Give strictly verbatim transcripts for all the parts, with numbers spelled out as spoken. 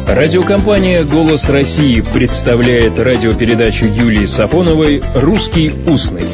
Радиокомпания «Голос России» представляет радиопередачу Юлии Сафоновой «Русский устный».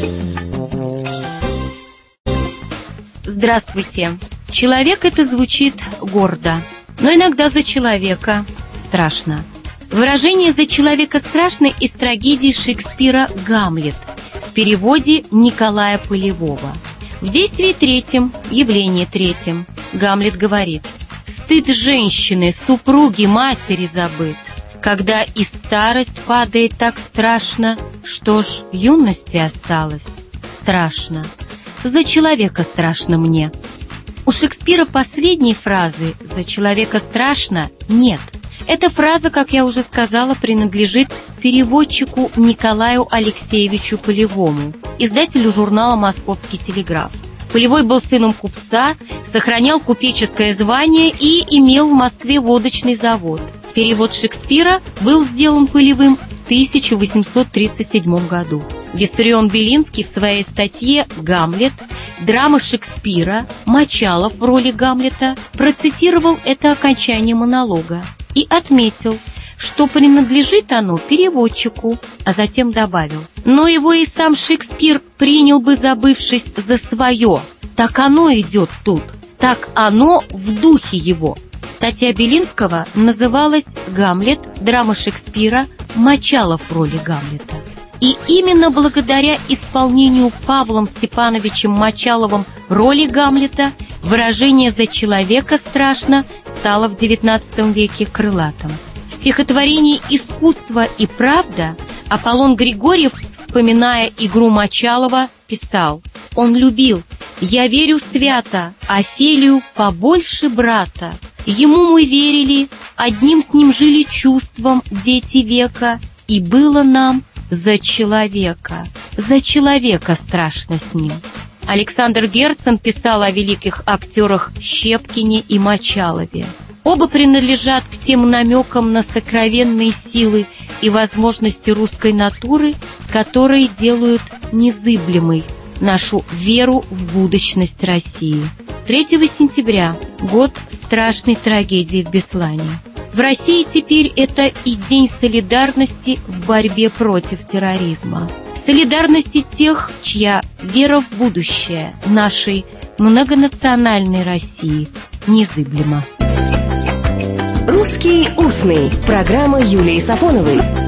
Здравствуйте. Человек — это звучит гордо, но иногда за человека страшно. Выражение «за человека страшно» из трагедии Шекспира «Гамлет» в переводе Николая Полевого. В действии третьем, явлении третьем, Гамлет говорит: «Стыд женщины, супруги, матери забыт, когда и старость падает так страшно, что ж юности осталось страшно. За человека страшно мне». У Шекспира последней фразы «за человека страшно» нет. Эта фраза, как я уже сказала, принадлежит переводчику Николаю Алексеевичу Полевому, издателю журнала «Московский телеграф». Полевой был сыном купца, сохранял купеческое звание и имел в Москве водочный завод. Перевод Шекспира был сделан Полевым в тысяча восемьсот тридцать седьмом году. Виссарион Белинский в своей статье «Гамлет. Драма Шекспира. Мочалов в роли Гамлета» процитировал это окончание монолога и отметил, что принадлежит оно переводчику, а затем добавил: «Но его и сам Шекспир принял бы, забывшись, за свое. Так оно идет тут, так оно в духе его». Статья Белинского называлась «Гамлет. Драма Шекспира. Мочалов в роли Гамлета». И именно благодаря исполнению Павлом Степановичем Мочаловым роли Гамлета выражение «за человека страшно» стало в девятнадцатом веке крылатым. В стихотворении «Искусство и правда» Аполлон Григорьев, вспоминая игру Мочалова, писал: «Он любил, я верю свято, Офелию побольше брата. Ему мы верили, одним с ним жили чувством дети века, и было нам за человека, за человека страшно с ним». Александр Герцен писал о великих актерах Щепкине и Мочалове. Оба принадлежат к тем намекам на сокровенные силы и возможности русской натуры, которые делают незыблемой нашу веру в будущность России. третьего сентября – год страшной трагедии в Беслане. В России теперь это и день солидарности в борьбе против терроризма. Солидарности тех, чья вера в будущее нашей многонациональной России незыблема. «Русский устный». Программа Юлии Сафоновой.